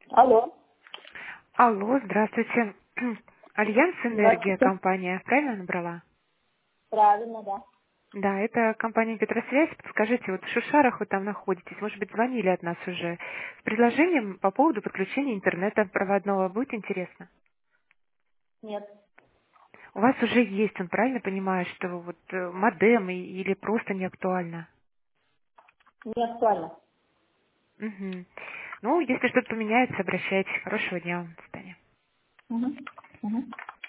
Алло. Алло, здравствуйте. Альянс Энергия Здравствуйте. компания, правильно набрала? Правильно, да. Да, это компания Петросвязь. Подскажите, вот в Шушарах вы там находитесь, может быть, звонили от нас уже с предложением по поводу подключения интернета проводного. Будет интересно? Нет, У вас уже есть, он правильно понимает, что вот модем или просто не актуально? не актуально. Мгм. Ну, если что-то поменяется, обращайтесь. Хорошего дня вам. До свидания. Угу. Угу.